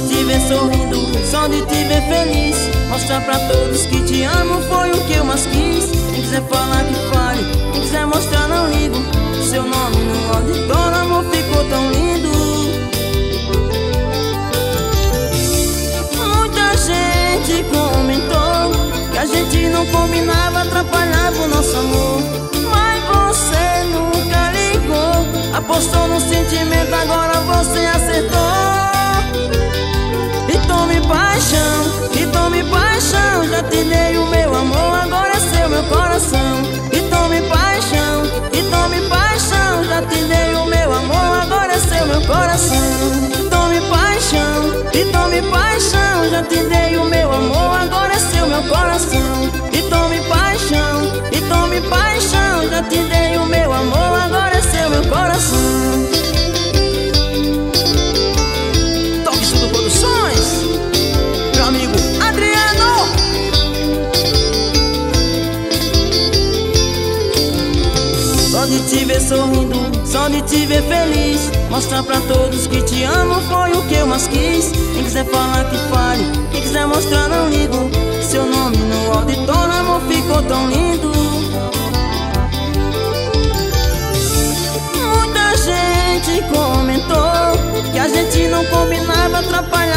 te ver sorrindo, só de te ver feliz. Mostrar pra todos que te amo foi o que eu mais quis. Quem quiser falar que fale, quem quiser mostrar não ligo. Seu nome no auditório, amor, ficou tão lindo. Muita gente comentou que a gente não combinava, atrapalhava o nosso amor. Mas você nunca ligou, apostou no sentimento, agora você acertou. E tome paixão, e tome paixão, já te dei o meu amor, agora é seu meu coração. E tome paixão, e tome paixão, já te dei o meu amor, agora é seu meu coração. E tome paixão, e tome paixão, já te dei o meu amor, agora é seu meu coração. E tome paixão, e tome paixão, já te dei o meu amor, agora é seu meu coração. Toque Estudo Produções, meu amigo Adriano. Só de te ver sorrindo, só de te ver feliz. Mostrar pra todos que te amo foi o que eu mais quis. Quem quiser falar que fale, quem quiser mostrar não ligo. Seu nome no auditório, amor, ficou tão lindo. Muita gente comentou que a gente não combinava, atrapalhava